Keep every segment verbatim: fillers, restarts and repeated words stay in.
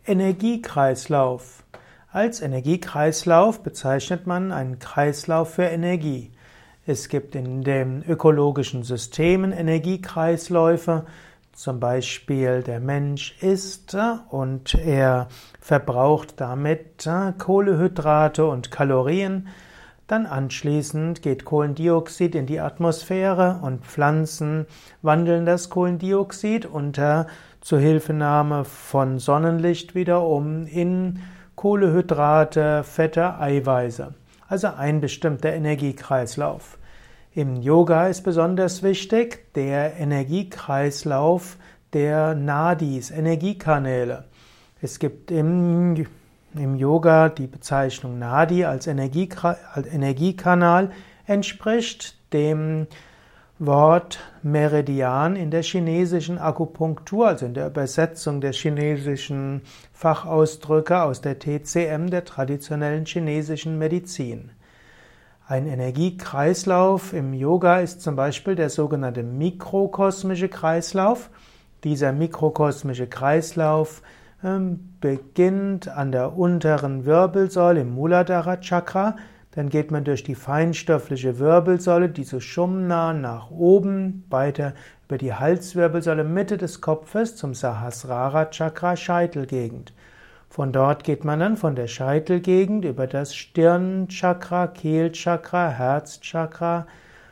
Energiekreislauf. Als Energiekreislauf bezeichnet man einen Kreislauf für Energie. Es gibt in den ökologischen Systemen Energiekreisläufe, zum Beispiel der Mensch isst und er verbraucht damit Kohlenhydrate und Kalorien. Dann anschließend geht Kohlendioxid in die Atmosphäre und Pflanzen wandeln das Kohlendioxid unter Zuhilfenahme von Sonnenlicht wieder um in Kohlenhydrate, Fette, Eiweiße. Also ein bestimmter Energiekreislauf. Im Yoga ist besonders wichtig der Energiekreislauf der Nadis, Energiekanäle. Es gibt im, im Yoga die Bezeichnung Nadi als, Energiekra- als Energiekanal, entspricht dem Wort Meridian in der chinesischen Akupunktur, also in der Übersetzung der chinesischen Fachausdrücke aus der T C M, der traditionellen chinesischen Medizin. Ein Energiekreislauf im Yoga ist zum Beispiel der sogenannte mikrokosmische Kreislauf. Dieser mikrokosmische Kreislauf ähm, beginnt an der unteren Wirbelsäule im Muladhara Chakra. Dann geht man durch die feinstoffliche Wirbelsäule, die Sushumna, nach oben, weiter über die Halswirbelsäule, Mitte des Kopfes zum Sahasrara Chakra, Scheitelgegend. Von dort geht man dann von der Scheitelgegend über das Stirnchakra, Kehlchakra, Herzchakra,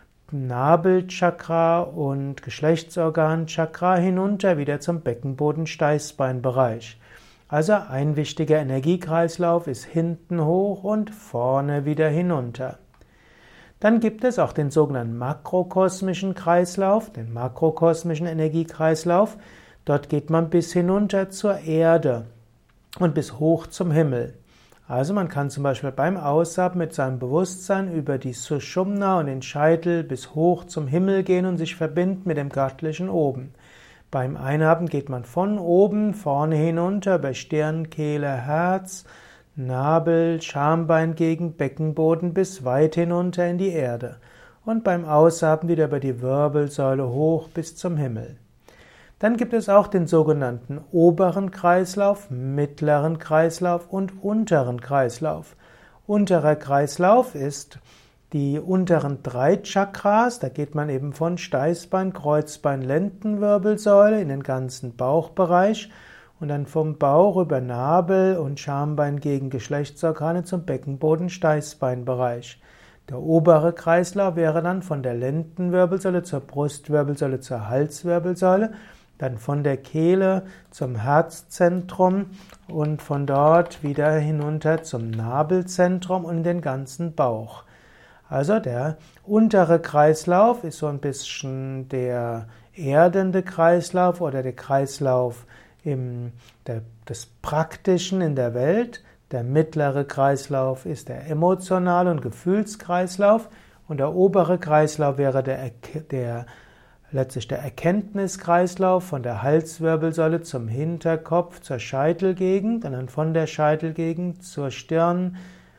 Nabelchakra und Geschlechtsorganchakra hinunter wieder zum Beckenboden-Steißbeinbereich. Also ein wichtiger Energiekreislauf ist hinten hoch und vorne wieder hinunter. Dann gibt es auch den sogenannten makrokosmischen Kreislauf, den makrokosmischen Energiekreislauf. Dort geht man bis hinunter zur Erde und bis hoch zum Himmel. Also man kann zum Beispiel beim Ausatmen mit seinem Bewusstsein über die Sushumna und den Scheitel bis hoch zum Himmel gehen und sich verbinden mit dem Göttlichen oben. Beim Einatmen geht man von oben vorne hinunter über Stirn, Kehle, Herz, Nabel, Schambein gegen Beckenboden bis weit hinunter in die Erde. Und beim Ausatmen wieder über die Wirbelsäule hoch bis zum Himmel. Dann gibt es auch den sogenannten oberen Kreislauf, mittleren Kreislauf und unteren Kreislauf. Unterer Kreislauf ist die unteren drei Chakras, da geht man eben von Steißbein, Kreuzbein, Lendenwirbelsäule in den ganzen Bauchbereich und dann vom Bauch über Nabel und Schambein gegen Geschlechtsorgane zum Beckenboden, Steißbeinbereich. Der obere Kreislauf wäre dann von der Lendenwirbelsäule zur Brustwirbelsäule zur Halswirbelsäule, dann von der Kehle zum Herzzentrum und von dort wieder hinunter zum Nabelzentrum und den ganzen Bauch. Also der untere Kreislauf ist so ein bisschen der erdende Kreislauf oder der Kreislauf im, der, des Praktischen in der Welt. Der mittlere Kreislauf ist der emotionale und Gefühlskreislauf und der obere Kreislauf wäre der, der letztlich der Erkenntniskreislauf von der Halswirbelsäule zum Hinterkopf, zur Scheitelgegend und dann von der Scheitelgegend zur Stirn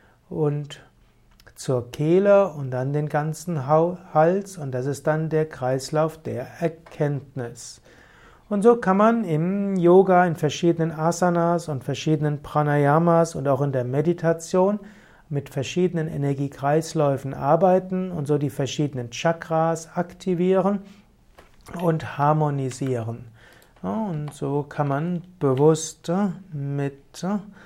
und zur Kehle und dann den ganzen Hals und das ist dann der Kreislauf der Erkenntnis. Und so kann man im Yoga in verschiedenen Asanas und verschiedenen Pranayamas und auch in der Meditation mit verschiedenen Energiekreisläufen arbeiten und so die verschiedenen Chakras aktivieren und harmonisieren. Und so kann man bewusst mit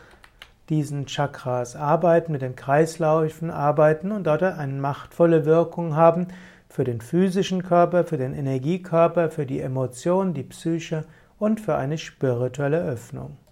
diesen Chakras arbeiten, mit den Kreisläufen arbeiten und dort eine machtvolle Wirkung haben für den physischen Körper, für den Energiekörper, für die Emotionen, die Psyche und für eine spirituelle Öffnung.